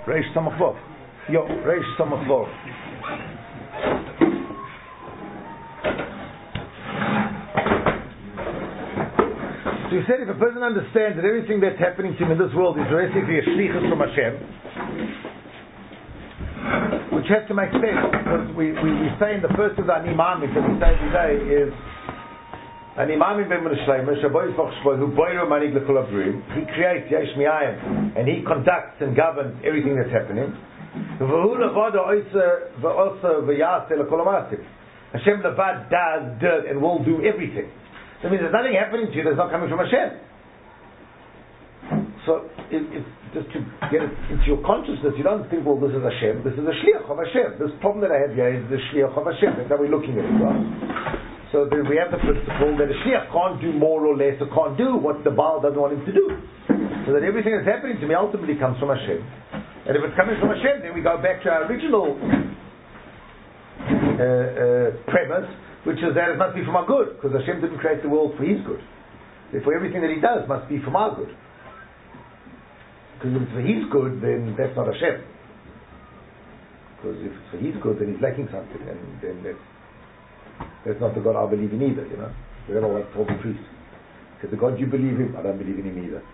Reish Samach Vav. Yo, Reish Samach Vav. So you said if a person understands that everything that's happening to him in this world is basically a shlichus from Hashem, which has to make sense, because we say in the first of the Ani Ma'amim that we say every day is Ani Ma'amim ben Shleimer Shaboy Yisvach Shboy Hu Boiro Manig L'Kol Abrim. He creates Yesh Mi'ayim and he conducts and governs everything that's happening. V'hu Levado Oisa V'osa V'yaseh L'Kol Amasim. Hashem Levad does and will do everything. That means there's nothing happening to you that's not coming from Hashem. So, if just to get it into your consciousness, you don't think, well, this is Hashem, this is a shliach of Hashem. This problem that I have here is the shliach of Hashem. That's how we're looking at it, right? So then we have the principle that a shliach can't do more or less, or can't do what the Baal doesn't want him to do. So that everything that's happening to me ultimately comes from Hashem. And if it's coming from Hashem, then we go back to our original premise, which is that it must be from our good, because Hashem didn't create the world for His good. Therefore, everything that He does must be from our good. Because if it's for His good, then that's not Hashem. Because if it's for His good, then He's lacking something, and then that's not the God I believe in either. Whoever wants to hold the priest, because the God you believe in, I don't believe in Him either.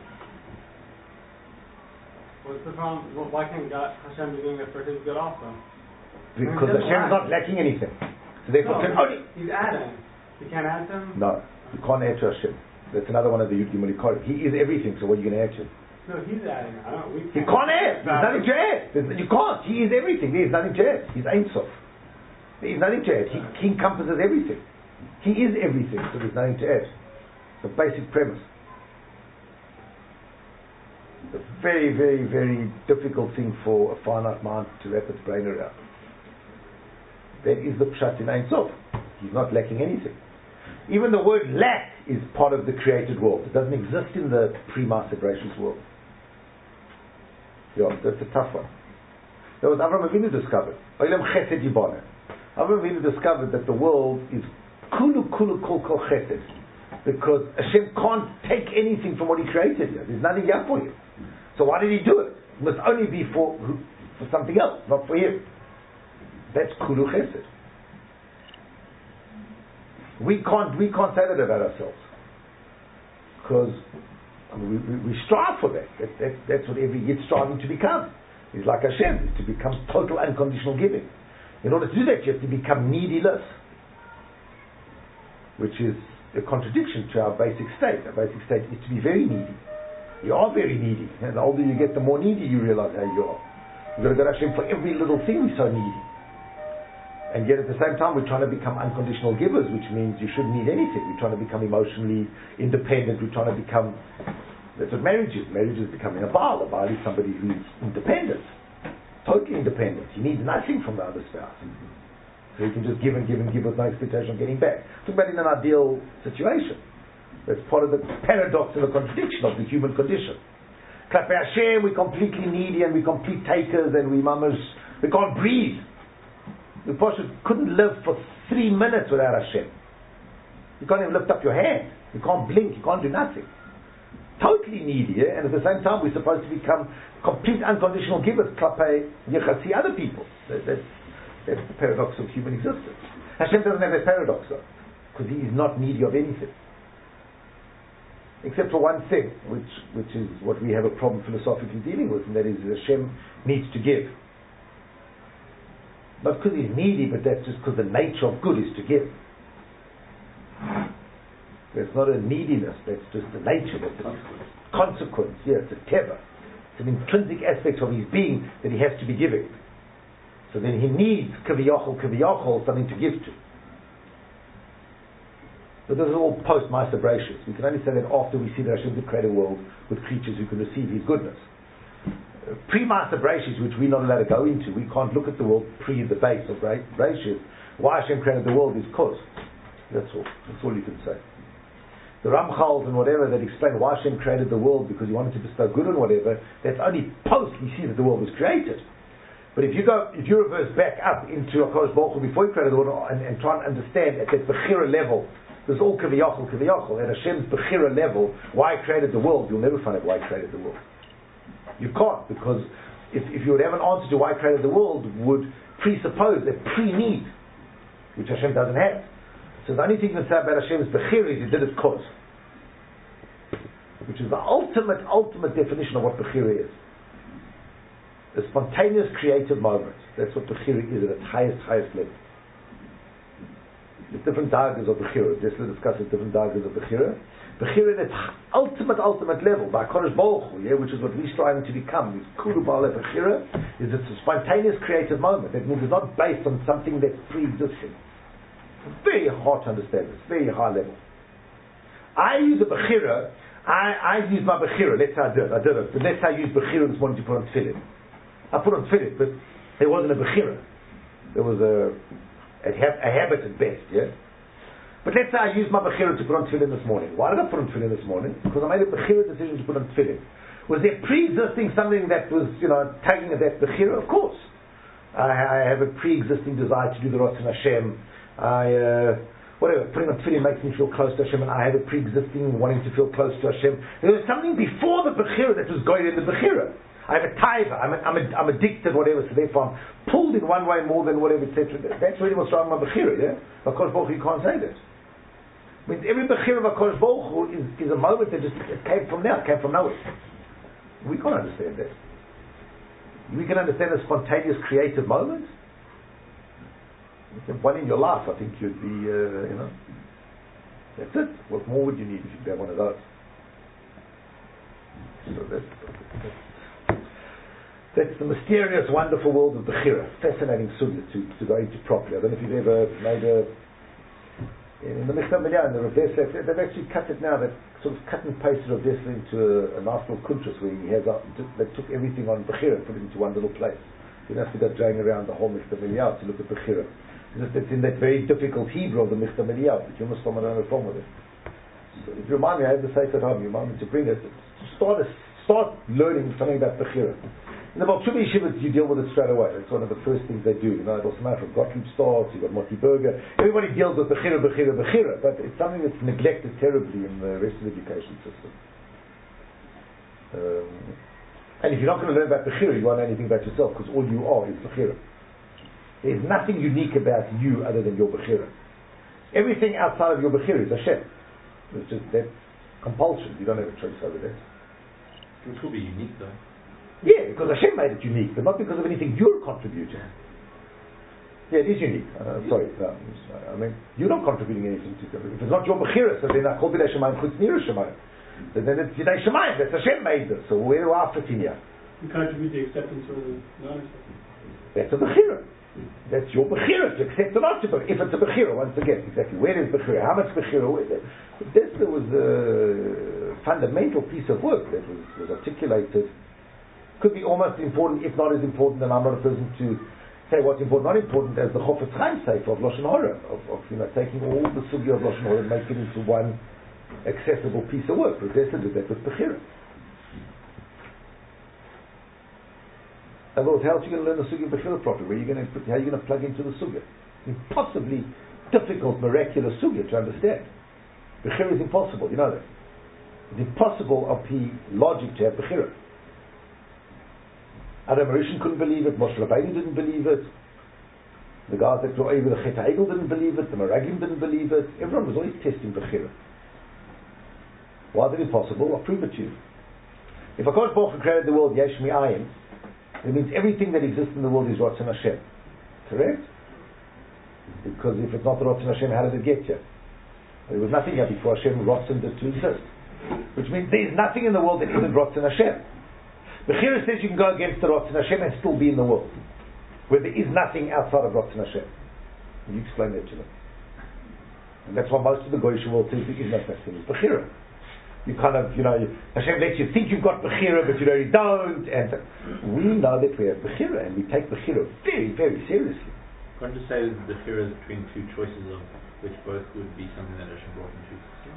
What's the problem? Well, why can't Hashem be doing it for His good also? Because Hashem is not lacking anything. So therefore, He's adding. You can't add to Him? No, you can't add to Hashem. That's another one of the Yud Gimel Yikar. He is everything, so what are you going to add to Him? No, He's adding. You can't add. There's nothing to add. You can't. He is everything. There is nothing to add. He's Ein Sof. There is nothing to add. He encompasses everything. He is everything, so there's nothing to add. The basic premise. It's a very, very, very difficult thing for a finite mind to wrap its brain around. That is the Pshat in Ein Sof. He's not lacking anything. Even the word lack is part of the created world. It doesn't exist in the pre-Maaseh Bereshis world. Yeah, that's a tough one. That was Avraham Avinu discovered. Olam Chesed Yiboneh. Avraham Avinu discovered that the world is kulu kul kol chesed, because Hashem can't take anything from what He created here. There's nothing here for Him. So why did He do it? It must only be for something else, not for Him. That's kulu chesed. We can't say that about ourselves, because we strive for that. That's what every Yid striving to become. It's like Hashem, to become total unconditional giving. In order to do that, you have to become needyless, which is a contradiction to our basic state. Our basic state is to be very needy. You are very needy, and the older you get, the more needy you realize how you are. You've got to go to Hashem for every little thing. We're so needy. And yet at the same time we're trying to become unconditional givers, which means you shouldn't need anything. We're trying to become emotionally independent. We're trying to become, that's what marriage is. Marriage is becoming a Baal. A Baal is somebody who's independent, totally independent. He needs nothing from the other spouse. So he can just give and give and give with no expectation of getting back. Talk about in an ideal situation. That's part of the paradox and the contradiction of the human condition. Klape Hashem, we're completely needy and we're complete takers and we can't breathe. The Pasha couldn't live for 3 minutes without Hashem. You can't even lift up your hand. You can't blink. You can't do nothing. Totally needy, and at the same time we're supposed to become complete unconditional givers klape yechasi other people. That's the paradox of human existence. Hashem doesn't have that paradox though, because He is not needy of anything. Except for one thing, which is what we have a problem philosophically dealing with, and that is Hashem needs to give. Not because He's needy, but that's just because the nature of good is to give. That's not a neediness, that's just the nature, that's a consequence. Yeah, it's a teva. It's an intrinsic aspect of His being that He has to be giving. So then He needs kaviyachol, something to give to. But this is all post-Maaseh Bereshis. We can only say that after we see that Hashem did create a world with creatures who can receive His goodness. Pre-Maaseh Bereshis, which we're not allowed to go into, we can't look at the world pre the base of Bereshis. Why Hashem created the world is because. That's all. That's all you can say. The Ramchals and whatever that explain why Hashem created the world because He wanted to bestow good on whatever, that's only post we see that the world was created. But if you reverse back up into HaKadosh Baruch Hu before He created the world and try and understand at that Bechira level, there's all Kaviyachol, at Hashem's Bechira level, why He created the world, you'll never find out why He created the world. You can't, because if you would have an answer to why he created the world, would presuppose a pre-need, which Hashem doesn't have. So the only thing you can say about Hashem's Bechira is he did it cause, which is the ultimate definition of what Bechira is. A spontaneous creative moment. That's what Bechira is at its highest level. There's different dagas of Bechira. Just to discuss the different dagas of Bechira. Bechira at its ultimate level, by Kodesh Baruch Hu, which is what we're striving to become, is Kulu Ba'alei Bechira, is it's a spontaneous creative moment. That means it's not based on something that's pre-existing. It's very hard to understand. It's very high level. I use a Bechira, I use my Bechira, let's say I did it. But let's say I used Bechira this morning to put on tefillin. I put on tefillin, but there wasn't a Bechira. There was a habit at best, yeah? But let's say I used my Bechira to put on tefillin this morning. Why did I put on tefillin this morning? Because I made a Bechira decision to put on tefillin. Was there pre-existing something that was, tagging at that Bechira? Of course. I have a pre-existing desire to do the Ratzon Hashem. Putting on tefillin makes me feel close to Hashem, and I have a pre-existing wanting to feel close to Hashem. There was something before the Bechira that was going in the Bechira. I have a taiva, I'm addicted, whatever, so therefore I'm pulled in one way more than whatever, etc. That's really what's wrong with my Bechira, yeah? Because Baruch Hu, you can't say that. I mean, every Bechira of HaKadosh Baruch Hu is a moment that just came from nowhere. We can't understand that. We can understand a spontaneous creative moment. One in your life, I think you'd be, that's it. What more would you need if you have one of those? So that's the mysterious, wonderful world of Bechira. Fascinating sugya to go into properly. I don't know if you've ever made in the Michtav Milyah, in the Rav Dessler, they've actually cut it now. They've sort of cut and pasted Rav Dessler into a nice little kuntrus where he has, they took everything on Bechira and put it into one little place. You don't have to go driving around the whole Michtav Milyah to look at Bechira. It's in that very difficult Hebrew of the Michtav Milyah, but you must don't have a problem with it. So if you remind me, I have the Sefer at home, you remind me to bring it, start learning something about Bechira. In the Baal Tshuva Yeshiva, you deal with it straight away. That's one of the first things they do. It also matter from Gottlieb starts, you've got Moti Berger. Everybody deals with Bechira, but it's something that's neglected terribly in the rest of the education system. And if you're not going to learn about Bechira, you won't know anything about yourself, because all you are is Bechira. There's nothing unique about you other than your Bechira. Everything outside of your Bechira is Hashem. It's just that compulsion. You don't have a choice over that. It will be unique though. Yeah, because Hashem made it unique, but not because of anything you're contributing. Yeah, it is unique. I mean, you're not contributing anything to it. If it's not your Bechira, so then I call it Shemayim Chutz Nira Shemayim. So then it's Yidei Shemayim, that's Hashem made this. So where do I fit in here? You contribute the acceptance or the non-acceptance. That's a Bechira. That's your Bechira, to accept or not to. If it's a Bechira, once again, exactly. Where is Bechira? How much Bechira? This was a fundamental piece of work that was articulated. Could be almost important, if not as important, and I'm not a person to say what's important, not important, as the Chofetz Chaim Sefer of Lashon Hara, of taking all the sugya of Lashon Hara and making it into one accessible piece of work. Rav Dessler did that with Bechira. Otherwise, how are you going to learn the sugya of Bechira properly? How are you going to plug into the sugya? Impossibly difficult, miraculous sugya to understand. Bechira is impossible, you know that. It's impossible of logic to have Bechira. Adam Rishon couldn't believe it, Moshe Rabbeinu didn't believe it, the guys that were over the Chet HaEgel didn't believe it, the Meraglim didn't believe it, everyone was always testing Bechira. Why is it impossible? I'll prove it to you. If HaKadosh Baruch Hu created the world Yesh Mi'ayin, it means everything that exists in the world is Ratzon Hashem. Correct? Because if it's not the Ratzon Hashem, how did it get here? There was nothing here before Hashem Ratzon it to exist. Which means there is nothing in the world that isn't Ratzon Hashem. Bechira says you can go against the Ratzon Hashem and still be in the world, where there is nothing outside of Ratzon Hashem. And you explain that to them. And that's why most of the Goyish world says there is no such thing as Bechira. You kind of, Hashem lets you think you've got Bechira, but you really don't. And we know that we have Bechira, and we take Bechira very, very seriously. Can't you say that Bechira is between two choices of which both would be something that Hashem brought into?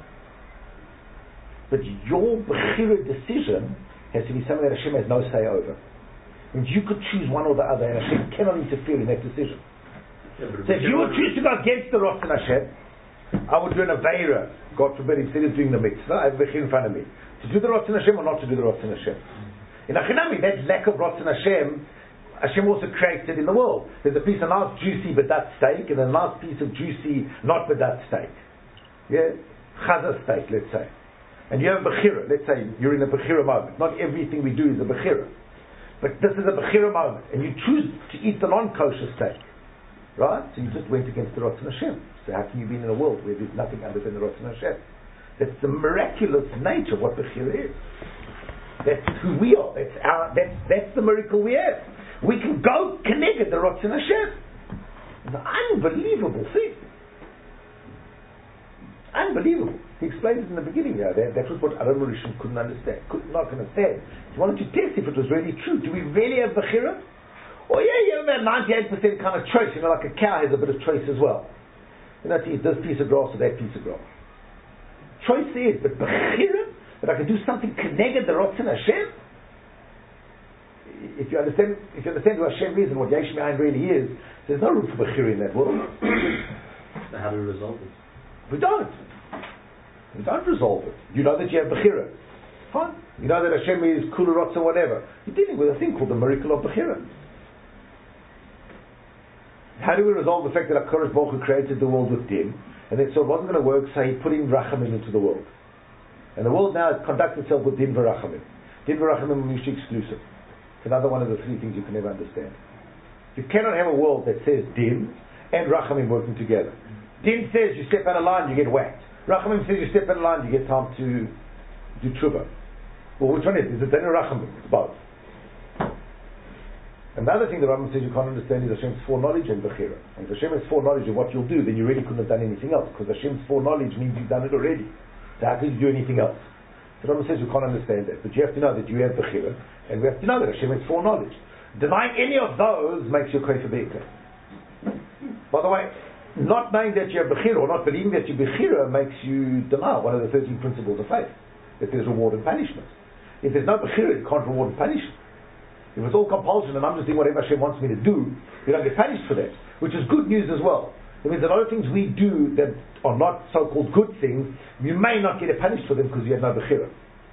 But your Bechira decision has to be something that Hashem has no say over. And you could choose one or the other, and Hashem cannot interfere in that decision. Yeah, so if you would choose to go against the Ratzon Hashem, I would do an Aveira, God forbid, instead of doing the mitzvah, I have Bechira in front of me. To do the Ratzon Hashem or not to do the Ratzon Hashem. In Achinami, that lack of Ratzon Hashem also created in the world. There's a piece of nice juicy badat steak and a nice piece of juicy not badat steak. Yeah? Chaza steak, let's say. And you have a Bechira. Let's say you're in a Bechira moment. Not everything we do is a Bechira. But this is a Bechira moment. And you choose to eat the non-kosher steak. Right? So you just went against the Ratzon Hashem. So how can you be in a world where there's nothing other than the Ratzon Hashem? That's the miraculous nature of what Bechira is. That's who we are. That's the miracle we have. We can go connected the Ratzon Hashem. It's an unbelievable thing. Unbelievable. He explains it in the beginning. That was what Aram Rishon couldn't understand. Not understand. He wanted to test if it was really true. Do we really have Bechira? Oh yeah, you have about 98% kind of choice. Like a cow has a bit of choice as well. To eat this piece of grass or that piece of grass. Choice is, but Bechira, that I can do something connected the Ratzon Hashem. If you understand who Hashem is and what Yesh Me'ayin really is, there's no room for Bechira in that world. So how do we resolve it? We don't. We don't resolve it. You know that you have Bechira. Fine. You know that Hashem is Kula Ratzon whatever. You're dealing with a thing called the miracle of Bechira. How do we resolve the fact that HaKadosh Baruch Hu created the world with Din, and then so it wasn't going to work, so he put in Rachamim into the world. And the world now conducts itself with Din v'Rachamim. Din v'Rachamim are mutually exclusive. It's another one of the three things you can never understand. You cannot have a world that says Din and Rachamim working together. Din says you step out of line, you get whacked. Rachamim says you step out of line, you get time to do tshuva. Well, which one is it? Is it Din or Rachamim? It's both. And the other thing the Rambam says you can't understand is Hashem's foreknowledge and Bechira. And if Hashem has foreknowledge of what you'll do, then you really couldn't have done anything else, because Hashem's foreknowledge means you've done it already. So how could you do anything else? The Rambam says you can't understand that, but you have to know that you have Bechira, and we have to know that Hashem has foreknowledge. Denying any of those makes you Kofer Be'ikah. By the way, not knowing that you have Bechira, or not believing that you have Bechira, makes you deny one of the 13 principles of faith, that there's reward and punishment. If there's no Bechira, you can't reward and punish. If it's all compulsion and I'm just doing whatever Hashem wants me to do, you don't get punished for that, which is good news as well. It means a lot of things we do that are not so-called good things, you may not get punished for them because you have no Bechira.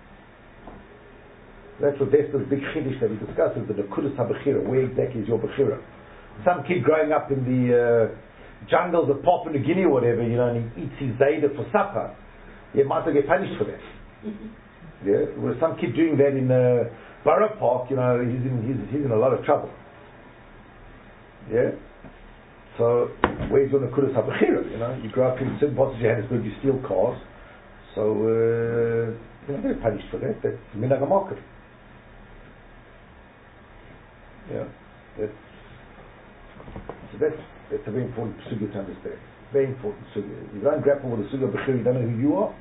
That's what the big chiddush that we discussed is the Nekudas HaBechira. Where exactly is your Bechira? Some kid growing up in the jungles of Papua New Guinea or whatever, and he eats his Zayda for supper, he might not get punished for that. Yeah? Or some kid doing that in Borough Park, he's in a lot of trouble. Yeah? So, where's your Nekudas HaBechira? You grow up in certain parts of Johannesburg, you steal cars, so you're not going to be punished for that. That's Minhag HaMakom. Yeah, that's a very important sugya to understand. Very important sugya. If you don't grapple with the sugya of Bechira, you don't know who you are.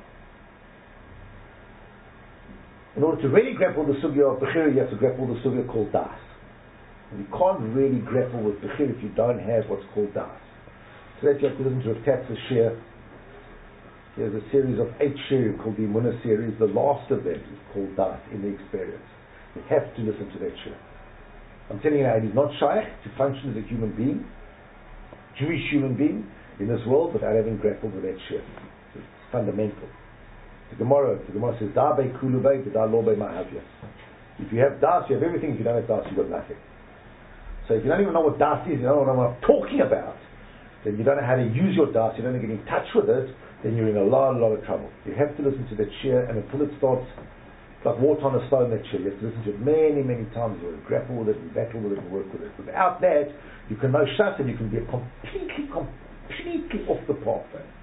In order to really grapple with the sugya of Bechira, you have to grapple with the sugya called Das. And you can't really grapple with Bechira if you don't have what's called Das. So that you have to listen to a Tatzah Shir. He has a series of 8 shirim called the Emunah series. The last of them is called Das, in the experience. You have to listen to that shir. I'm telling you now, it is not shaykh to function as a human being, Jewish human being, in this world without having grappled with that shir. It's fundamental. The Gemara says, Da bei kulu bei, da lo bei ma'avya. If you have das, you have everything. If you don't have das, you've got nothing. So if you don't even know what das is, you don't know what I'm talking about, then you don't know how to use your das, you don't know how to get in touch with it, then you're in a lot of trouble. You have to listen to that shir, and until it starts, it's like water on a stone, that shir. You have to listen to it many, many times. You have to grapple with it, and battle with it, and work with it. Without that, you can know shas, and you can be completely off the path.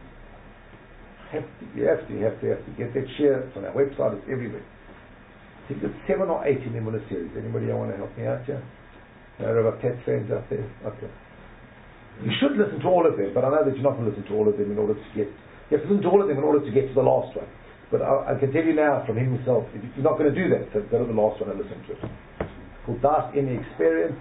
You have to get that share. It's on our website, it's everywhere. I think it's 7 or 8 in the Emunah series. Anybody want to help me out here? No, Rabbi Ted fans out there? Okay. You should listen to all of them, but I know that you're not going to listen to all of them in order to get... You have to listen to all of them in order to get to the last one. But I can tell you now from him himself, if you're not going to do that, so go to the last one and listen to it. Called Das in the Experience.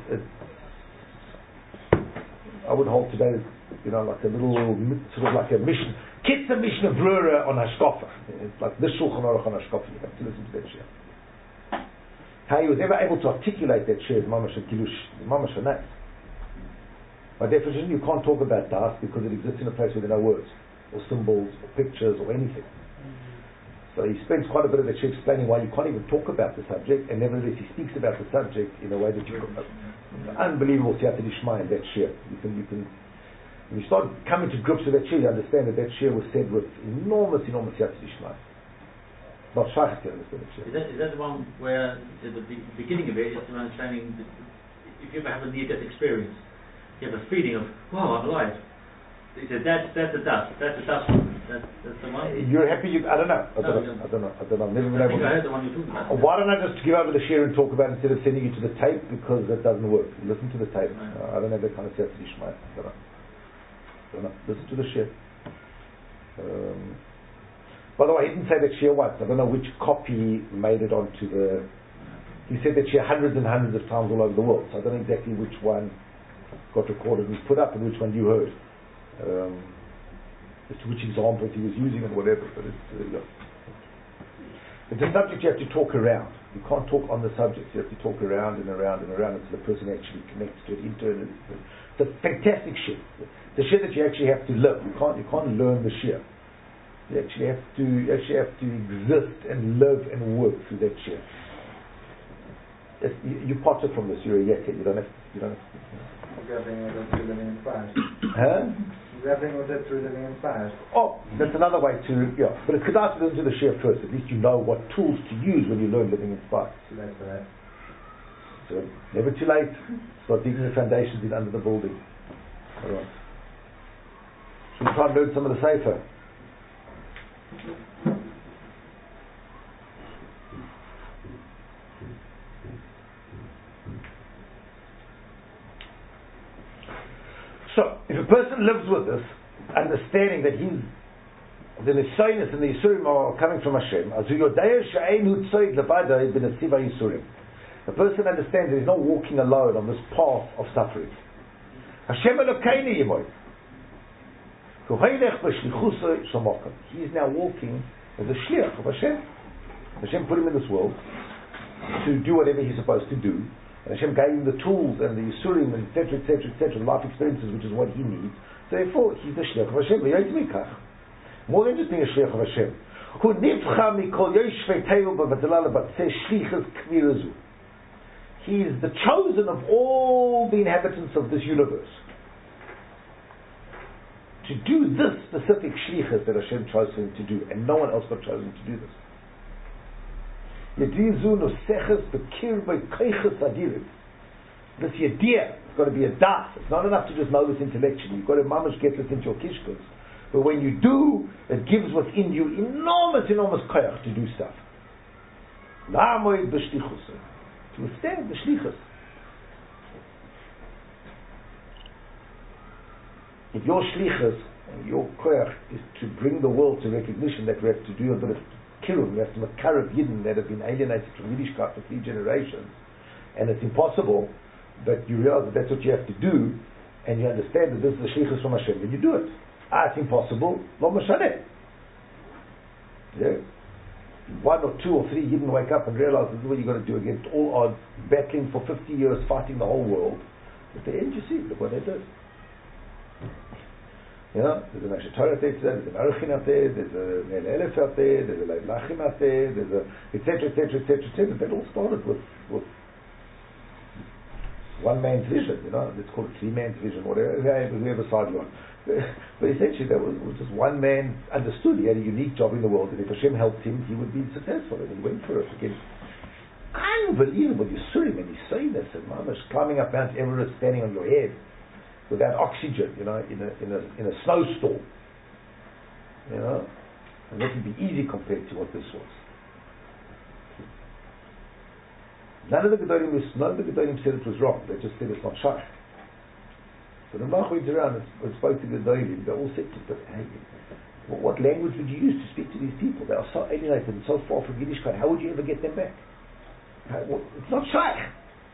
I would hold today, like a little, sort of like a mission. Kitzah Mishnah Brura on Hashkafa. It's like this Shulchan Aruch on Hashkafa. You have to listen to that shir. How he was ever able to articulate that shir is Mamash Kilush, Mamash Hanat. By definition, you can't talk about Das because it exists in a place where there are no words, or symbols, or pictures, or anything. So he spends quite a bit of that share explaining why you can't even talk about the subject, and nevertheless he speaks about the subject in a way that you unbelievable siyata d'ishma in that share. When you start coming to grips with that share, you understand that share was said with enormous siyata d'ishma. Not shayach to understand that share. Is that the one where at the beginning of it is the understanding that if you ever have a near-death experience, you have a feeling of, wow, I'm alive. He said, that's the dust. That's the dust one. That's the one. You're happy? I don't know. I don't know. I've never been able to. I heard the one you're talking about. Why don't I just give over the share and talk about it instead of sending you to the tape, because that doesn't work. Listen to the tape. I don't have that kind of siyata d'ishma. I don't know. Listen to the share. By the way, he didn't say that share once. I don't know which copy made it onto the. He said that share hundreds and hundreds of times all over the world. So I don't know exactly which one got recorded and put up and which one you heard. As to which examples he was using and whatever, but it's a subject you have to talk around. You can't talk on the subject. You have to talk around and around and around until the person actually connects to it internally. It's a fantastic shit. The shit that you actually have to live. You can't learn the shit. You actually have to exist and live and work through that shit. You parted from this. You're a yekka. You don't have to. Huh? Everything was that through living in fast. Oh, that's another way to, but it's good to listen to the share first. At least you know what tools to use when you learn living in fast. Too late for that. So, never too late. Start digging the foundations in under the building. Alright. Should we try and learn some of the sefer? So, if a person lives with this, understanding that the Nisaynis and the Yisurim are coming from Hashem, a person understands that he's not walking alone on this path of suffering. Hashem Elokeinu Yimoi. He is now walking as a shliach of Hashem. Hashem put him in this world to do whatever he's supposed to do. And Hashem gave him the tools and the Yisurim and etc., life experiences, which is what he needs. So therefore, he's the Shliach of Hashem. More than just being a Shliach of Hashem. He is the chosen of all the inhabitants of this universe to do this specific Shlichus that Hashem chose him to do, and no one else got chosen to do this. This idea, it's got to be a das. It's not enough to just know this intellectually. You've got to mamash get this into your kishkas. But when you do, it gives within you enormous koyach to do stuff. To withstand the shlichus. If your shlichus and your koyach is to bring the world to recognition that we have to do a bit of Kirum, we have to makarab Yidden that have been alienated from Yiddishkeit for 3 generations, and it's impossible, but you realize that that's what you have to do, and you understand that this is the shlichus from Hashem, then you do it. It's impossible, lo mashaneh. Yeah. 1 or 2 or 3 Yidden wake up and realize this is what you've got to do against all odds, battling for 50 years, fighting the whole world. At the end you see, look what they did. There's an Asher Torah out there, there's an Aruchin out there, there's a Mel Elef out there, there's a Leib Lachim out there, there's a etc. That all started with one man's vision, let's call it 3 man's vision, whatever, whoever side you on. But essentially that was just one man understood he had a unique job in the world, and if Hashem helped him, he would be successful, and he went for it again. Unbelievable, Yisurim and Yisaynis and Mamash climbing up Mount Everest, standing on your head without oxygen, in a snowstorm, and that would be easy compared to what this was. None of the Gedolim said it was wrong. They just said it's not shaykh. So the Malach went around and spoke to the Gedolim. They all said to him, but hey, what language would you use to speak to these people? They are so alienated and so far from Yiddishkeit. How would you ever get them back? It's not shaykh.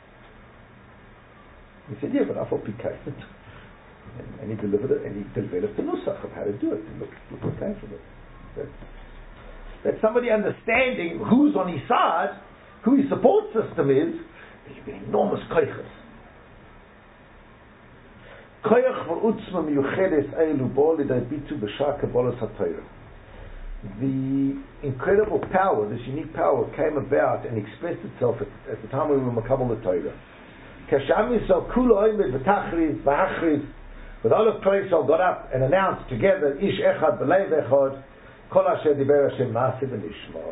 He said, yeah, but I thought PK. And he delivered it, and he developed a nusach of how to do it. And look what came from it. That somebody understanding who's on his side, who his support system is, there should be enormous koyches. Koyach v'utzma miyuchedes eilu bo lidai bitu b'shar kabbalas ha'torah. the incredible power, this unique power, came about and expressed itself at the time we were Makabal the Torah. Kasham Yisrael Kula Oimed V'Tachriz V'Achriz, with all of Klal Yisrael got up and announced together, Ish Echad B'Leiv Echad, Kol Asher Diber Hashem Ma'aseh V'Nishma.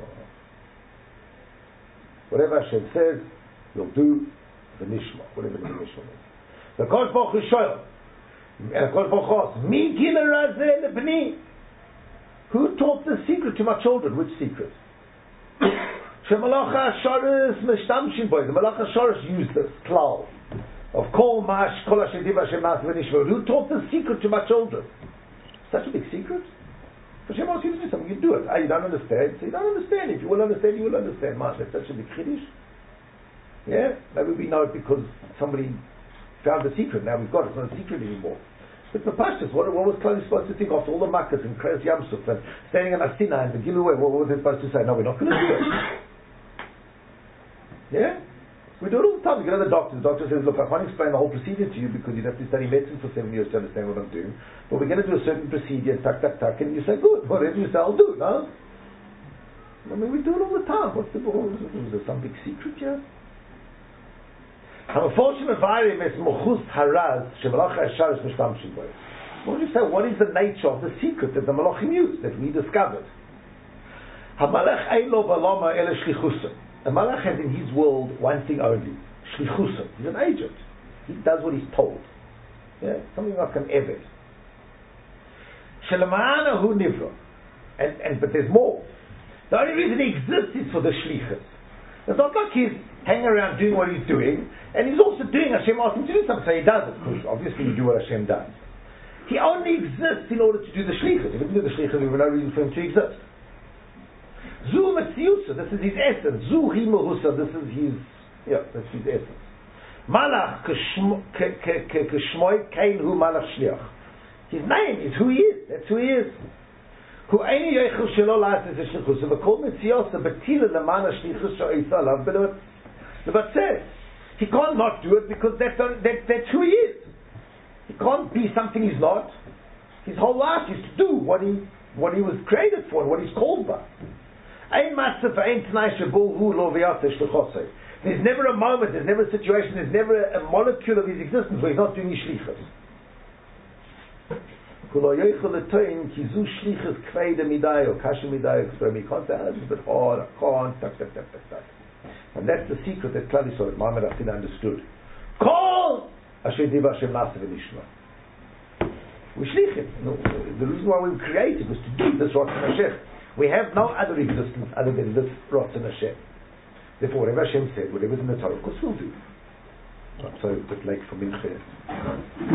Whatever Hashem says, we'll do V'Nishma, whatever the Nishma is. The Kosh Baruch Hu Shoyel, and the Kosh Baruch Hu asks, Mi Gila Razeh Lebni. Who taught the secret to my children? Which secret? Shemalach HaShoros Meshtamshin Boy. The Malach HaShoros used this klal of Kol Mash Kol Asher Diber Hashem Ma'aseh V'Nishma. Who taught the secret to my children? Such a big secret. If Hashem asks you to do something, you do it. You don't understand, so you don't understand. If you will understand, you will understand. Mash, that's such a big chiddush. Yeah? Maybe we know it because somebody found the secret. Now we've got it. It's not a secret anymore. But the Pashtas, what was Klal supposed to think after all the makkahs and Kriyas Yam Suf and standing in Asina and the Gilui? What was they supposed to say? No, we're not going to do it. Yeah? We do it all the time. You go to the doctor says, look, I can't explain the whole procedure to you because you'd have to study medicine for 7 years to understand what I'm doing. But we're going to do a certain procedure, tuck, and you say, good. Whatever you say, I'll do, no? I mean, we do it all the time. What's the ball? Is there some big secret here? What would you say? What is the nature of the secret that the Malachim used, that we discovered? A Malach has in his world one thing only, shlichusim. He's an agent. He does what he's told. Yeah? Something like an eved. Shelama'anahu nivra. But there's more. The only reason he exists is for the shlichus. It's not like he's hanging around doing what he's doing, and he's also doing, Hashem asked him to do something, so he does it, because obviously you do what Hashem does. He only exists in order to do the shlichus. If he didn't do the shlichus, there would be no reason for him to exist. Zu Metziusa, this is his essence. Zu Himahusa, this is that's his essence. Malach k'shmoi kein hu malach shliach. His name is who he is. That's who he is. Hu eini yoichel shelo la'ases shlichus. V'kol Metziusa betila l'mana shlichus sho'isa lav belot. The Bat says he can't not do it because that's who he is. He can't be something he's not. His whole life is to do what he was created for and what he's called by. There's never a moment, there's never a situation, there's never a molecule of his existence where he's not doing his shlichus. He can't say, it's a bit hard, I can't, tak. And that's the secret that Klal Yisrael, Muhammad Afin understood. Kol Asher Diber Hashem Ma'aseh V'Nishma. We shlichim. No, the reason why we were created was to do this Ratzon Hashem. We have no other existence other than this Ratzon Hashem. Therefore, whatever Hashem said, whatever's in the Torah, of course we'll do. So, a bit late for Mincha.